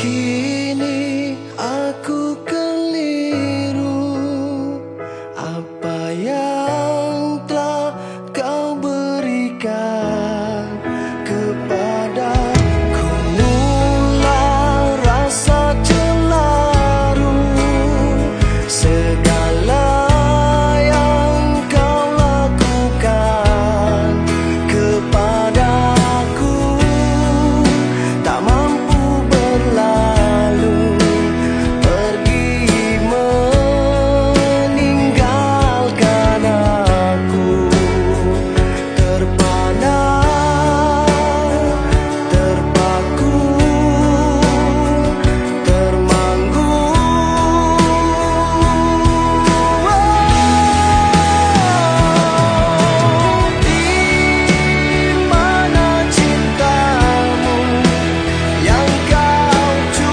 Kini aku keliru, apa yang telah kau berikan kepadaku. Mula rasa cemmaru, segala yang kau lakukan kepadaku tak mampu berlalu, pergi meninggalkan aku. Terpana, terpaku, termanggu. Di mana cintamu yang kau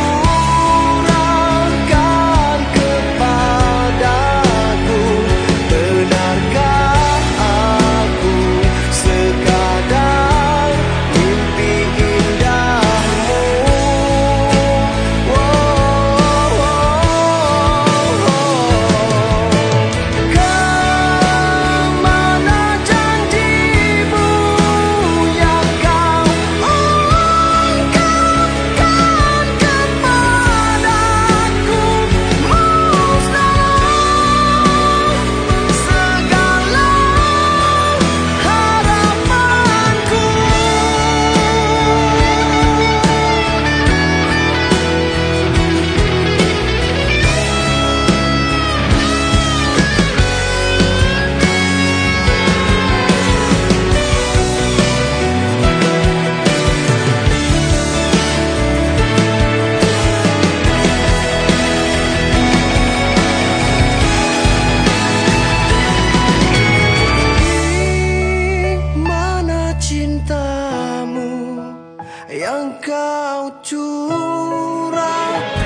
curahkan kepadaku? Benarkah aku sekadar mimpi indahmu? Kemana janjimu yang kau ungkapkan kepadaku? Musnah segala harapanku. Di mana cintamu yang kau curahkan